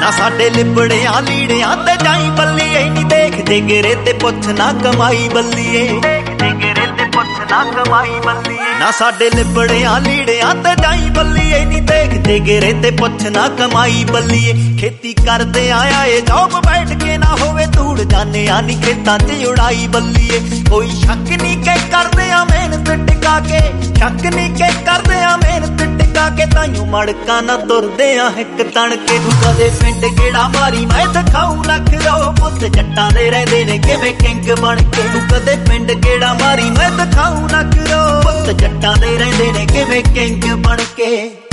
ना साडे लिबड़ियां लीड़ियां ते जाई बल्लीए नी देख जिगरे ते पुछ ना कमाई बल्लीए जिगरे ते पुछ ना कमाई बल्लीए ना साडे लिबड़ियां लीड़ियां ते जाई बल्लीए नी देख जिगरे ते पुछ ना कमाई बल्लीए खेती करदे आया ए जॉब बैठ के ना होवे धूड़ जाने आनी खेतां च उड़ाई बल्लीए कोई शक नहीं के करदे आ मेहनत टिका के शक नहीं के करदे आ मेहनत टिका के ताइयों मड़का ना तुरदे आ हिक तण के तू कदे पिंड गेड़ा मारी मैं दिखाऊं लख रो पुੱਤ जट्टां दे रहिंदे ने किवें किंग बण के तू कदे पिंड गेड़ा मारी मैं दिखाऊं लख रो पुੱਤ जट्टां दे रहिंदे ने किवें किंग बण के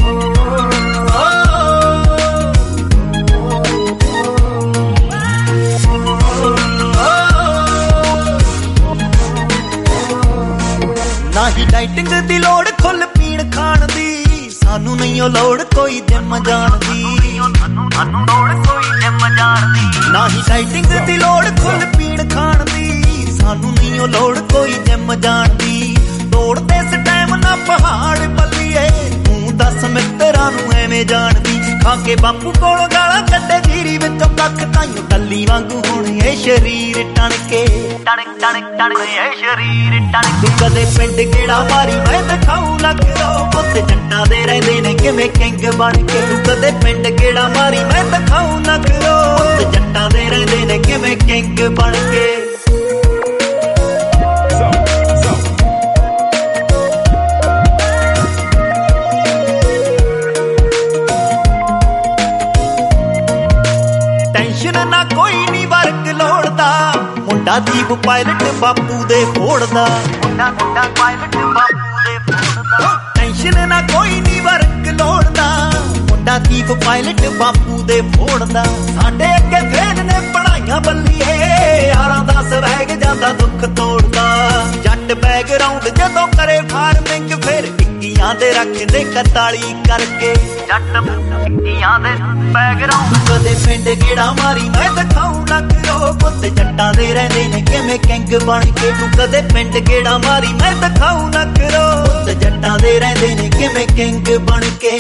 ना ही डाइटिंग दी लोड़ खुल पीण खाण दी सानू नहीं लोड़ कोई जिम जाण दी ना ही डाइटिंग दी लोड़ खुल पीण खाण दी सानू नहीं लोड़ कोई जिम जाण दी दौड़ते इस टाइम ना पहाड़ बल्लीए तू दस मित्तरां नू एवें जाणदी खा के बापू कोल गाला कड्डे जीरी विचों कख ताइयों टल्ली वांगू हुण ए शरीर टण के टण टण टण ए शरीर टण तू कदे पिंड गेड़ा मारी मैं दिखाऊं लख रो पुੱਤ जट्टां दे रहिंदे ने किवें किंग बण के तू कदे पिंड गेड़ा मारी मैं दिखाऊं लख रो पुੱਤ जट्टां दे रहिंदे ने किवें किंग बण के ना कोई नहीं वर्क लोड़दा मुंडा दीप पायलट बापू दे फोड़दा मुंडा पायलट बापू दे फोड़दा टेंशन ना कोई नहीं वर्क लोड़दा मुंडा दीप पायलट बापू दे फोड़दा साडे अगे फेल ने पढ़ाइयां बल्लीए यारां दा स्वैग जांदा दुख तोड़दा जट बैकग्राउंड जदों करे फार्मिंग फिर टिक्कियां दे रखदे 41 करके जट टिक्कियां दे बैकग्राउंड कदे पिंड गेड़ा मारी मैं दिखाऊं लख रो पुੱਤ जट्टां दे रहिंदे ने किवें किंग बण के तू कदे पिंड गेड़ा मारी मैं दिखाऊं लख रो पुੱਤ जट्टां दे रहिंदे ने किवें किंग बण के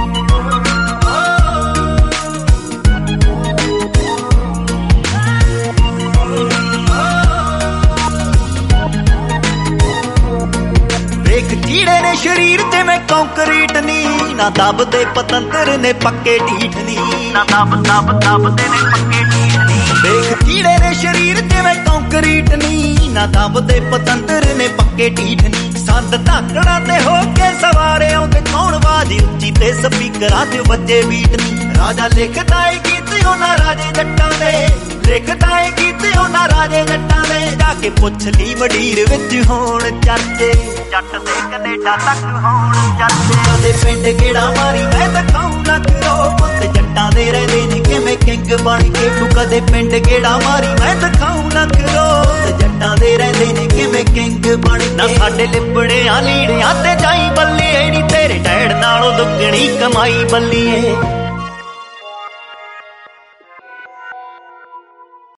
कीड़े ने शरीर ते मैं कंक्रीट नी ना दबदे पतंदर ने पक्के ढीठ नी ना दबदे ने पक्के ढीठ नी देख कीड़े ने शरीर ते मैं कंक्रीट नी ना दबदे पतंदर ने पक्के ढीठ नी संद धाकड़ा ते हो के सवारे आउंदे कौन बाजी उच्ची ते स्पीकरां ते बजे बीट नी राजा लिखदा है गीत ओना राजे जट्टां दे लिखदा है गीत ओना राजे जट्टां दे जाके पुछ ली मंडीर विच होण चर्चे जट ते कनेडा तक होण चर्चे कदे पिंड गेड़ा मारी मैं दिखाऊं लख रो पुੱਤ जट्टां दे रहिंदे ने किवें किंग बण के तू कदे पिंड गेड़ा मारी मैं दिखाऊं लख रो पुੱਤ जट्टां दे रहिंदे ने किवें किंग बण के ना साडे लिबड़ियां लीड़ियां ते जाई बल्लीए नी तेरे डैड नालों दुगणी कमाई बल्लीए